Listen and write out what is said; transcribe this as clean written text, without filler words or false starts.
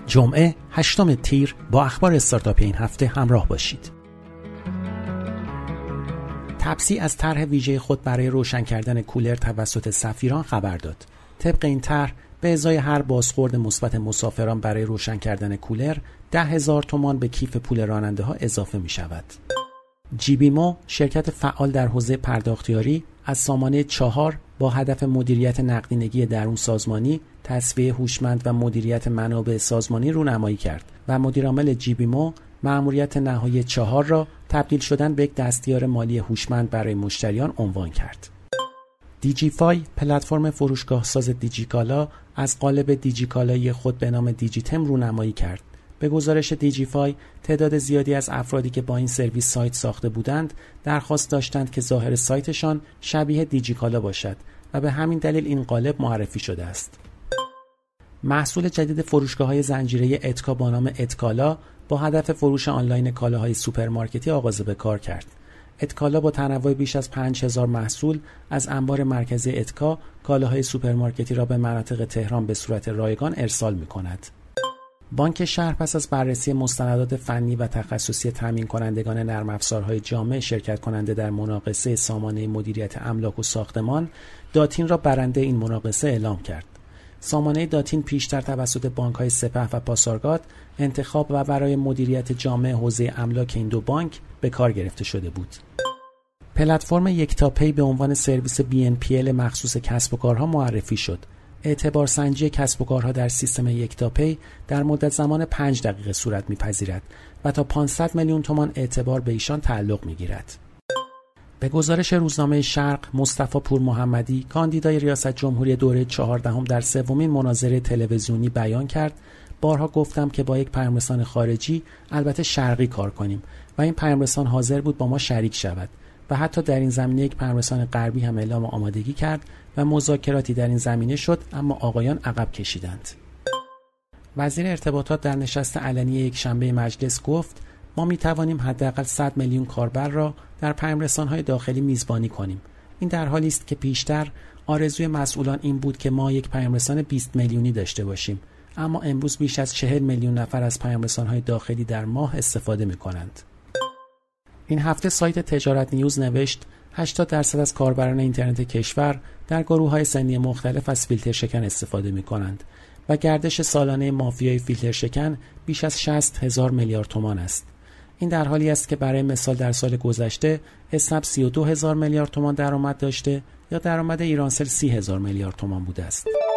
جمعه 8 تیر با اخبار استارتاپی این هفته همراه باشید. تپسی از طرح ویژه خود برای روشن کردن کولر توسط سفیران خبر داد. طبق این طرح به ازای هر بازخورد مثبت مسافران برای روشن کردن کولر 10,000 تومان به کیف پول راننده ها اضافه می شود. جیبیمو شرکت فعال در حوزه پرداختیاری از سامانه 4 با هدف مدیریت نقدینگی درون سازمانی، تصفیه هوشمند و مدیریت منابع سازمانی رونمایی کرد و مدیرعامل جیبیمو مأموریت نهایی 4 را تبدیل شدن به یک دستیار مالی هوشمند برای مشتریان عنوان کرد. دیجیفای پلتفرم فروشگاه ساز دیجیکالا از قالب دیجیکالایی خود به نام دیجیتم رونمایی کرد. به گزارش دیجیفای تعداد زیادی از افرادی که با این سرویس سایت ساخته بودند درخواست داشتند که ظاهر سایتشان شبیه دیجیکالا باشد و به همین دلیل این قالب معرفی شده است. محصول جدید فروشگاه‌های زنجیره اتکا با نام اتکالا با هدف فروش آنلاین کالاهای سوپرمارکتی آغاز به کار کرد. اتکالا با تنوع بیش از 5000 محصول از انبار مرکزی اتکا کالاهای سوپرمارکتی را به مناطق تهران به صورت رایگان ارسال می‌کند. بانک شهر پس از بررسی مستندات فنی و تخصصی تامین کنندگان نرم افزارهای جامع شرکت کننده در مناقصه سامانه مدیریت املاک و ساختمان داتین را برنده این مناقصه اعلام کرد. سامانه داتین پیشتر توسط بانک‌های سپه و پاسارگاد انتخاب و برای مدیریت جامع حوزه املاک این دو بانک به کار گرفته شده بود. پلتفرم یکتاپی به عنوان سرویس BNPL مخصوص کسب و کارها معرفی شد. اعتبار سنجی کسب و کارها در سیستم یکتاپی در مدت زمان 5 دقیقه صورت می‌پذیرد و تا 500 میلیون تومان اعتبار به ایشان تعلق می‌گیرد. به گزارش روزنامه شرق، مصطفی پور محمدی کاندیدای ریاست جمهوری دوره 14 در سومین مناظره تلویزیونی بیان کرد: بارها گفتم که با یک پیامرسان خارجی، البته شرقی، کار کنیم و این پیامرسان حاضر بود با ما شریک شود و حتی در این زمینه یک پیامرسان غربی هم اعلام آمادگی کرد و مذاکراتی در این زمینه شد، اما آقایان عقب کشیدند. وزیر ارتباطات در نشست علنی یک شنبه مجلس گفت: ما می توانیم حداقل 100 میلیون کاربر را در پیامرسان‌های داخلی میزبانی کنیم. این در حالی است که پیشتر آرزوی مسئولان این بود که ما یک پیامرسان 20 میلیونی داشته باشیم، اما امروز بیش از 40 میلیون نفر از پیامرسان‌های داخلی در ماه استفاده می‌کنند. این هفته سایت تجارت نیوز نوشت 80% از کاربران اینترنت کشور در گروه‌های سنی مختلف از فیلتر شکن استفاده می‌کنند و گردش سالانه مافیای فیلتر شکن بیش از 60,000 میلیارد تومان است. این در حالی است که برای مثال در سال گذشته اسنپ 32,000 میلیارد تومان درآمد داشته یا درآمد ایرانسل 30,000 میلیارد تومان بوده است.